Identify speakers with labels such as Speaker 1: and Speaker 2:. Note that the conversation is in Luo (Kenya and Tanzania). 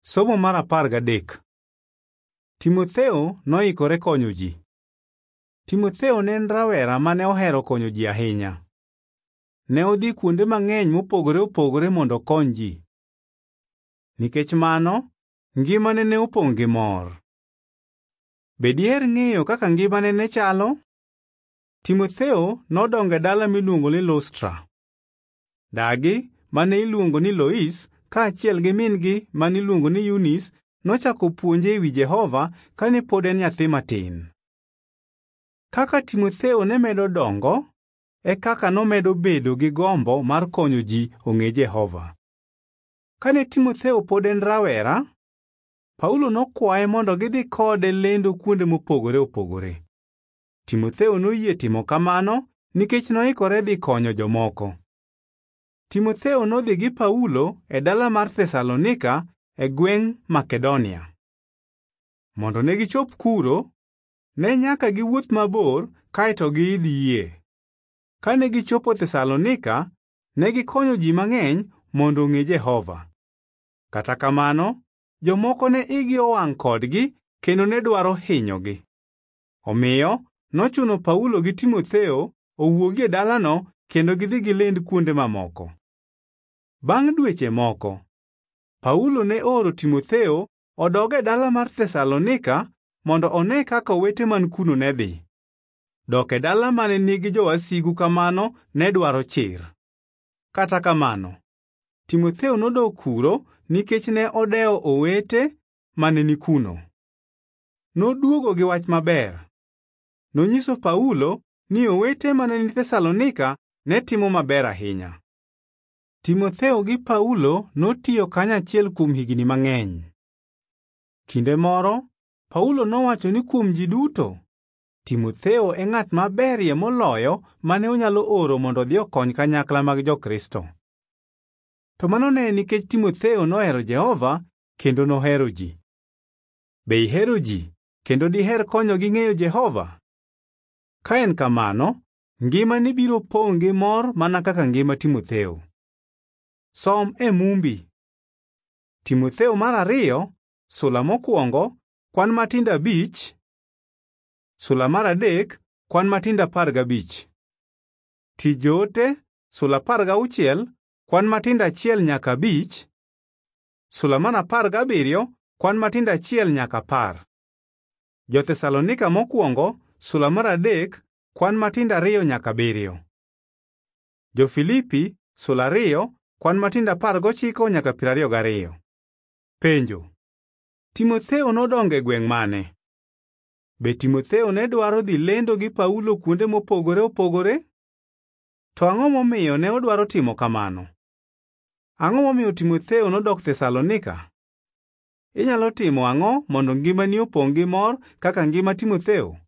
Speaker 1: Somo mar 13. Timotheo noikore konyo ji. Timotheo ne en rawera mane ohero konyo ji ahinya. Ne odhi kuonde mang'eny mopogore opogore mondo okony ji. Nikech mano, ngimane ne opong' gi mor. Be diher ng'eyo kaka ngimane ne chalo? Timotheo nodongo e dala miluongo ni Lustra. Dagi, mane iluongo ni Lois, kaachiel gi min-gi mane iluongo ni Eunice, nochako puonje ewi Jehova kane pod en nyathi matin. Kaka Timotheo ne medo dongo, e kaka nomedo bedo gi gombo mar konyo ji ong'e Jehova. Kane Timotheo pod en rawera, Paulo nokwaye mondo gidhi kode lendo kuonde mopogore opogore. Timotheo noyie timo kamano nikech noikore dhi konyo jomoko. Timotheo nodhi gi Paulo e dala mar Thesalonika e gweng' Makedonia. Mondo ne gichop kuro, ne nyaka giwuoth mabor kaeto giidh yie. Kane gichopo Thesalonika, ne gikonyo ji mang'eny mondo ong'e Jehova. Kata kamano, jomoko ne igi owangʼ kodgi kendo ne dwaro hinyogi. Omiyo nochuno Paulo gi Timotheo owuogi e dalano kendo gidhi gilend kuonde mamoko. Bang' dweche moko, Paulo ne oro Timotheo odog e dala mar Thesalonika mondo one kaka owete man kuno ne dhi. Dok e dala mane nigi jowasigu kamano ne dwaro chir. Kata kamano, Timotheo nodok kuro nikech ne odewo owete mane ni kuno. Noduogo gi wach maber. Nonyiso Paulo ni owete mane ni Thesalonika ne timo maber ahinya. Timotheo gi Paulo notiyo kanyachiel kuom higni mang'eny. Kinde moro, Paulo nowacho ni kuom ji duto, Timotheo e ng'at maberie moloyo mane onyalo oro mondo odhi okony kanyakla mag Jokristo. To mano ne nikech Timotheo nohero Jehova kendo nohero ji. Be ihero ji kendo diher konyogi ng'eyo Jehova? Ka en kamano, ngimani biro pong' gi mor mana kaka ngima Timotheo. Som e mumbi. Timotheo mar 2, sula mokwongo, kwan matindo 5, sula mar 3, kwan matindo 15. Tij joote, sula 16, kwan matindo 1 nyaka 5, sula mar 17, kwan matindo 1 nyaka 10. Jo-Thesalonika mokwongo, sula mar 3, kwan matindo 2 nyaka 7. Jo-Filipi, sula 2, kwan matindo 19 nyaka 22. Penjo: Timotheo nodongo e gweng' mane? Be Timotheo ne dwaro dhi lendo gi Paulo kuonde mopogore opogore? To ang'o momiyo ne odwaro timo kamano? Ang'o momiyo Timotheo nodok Thesalonika? Inyalo timo ang'o mondo ngimani opong' gi mor kaka ngima Timotheo?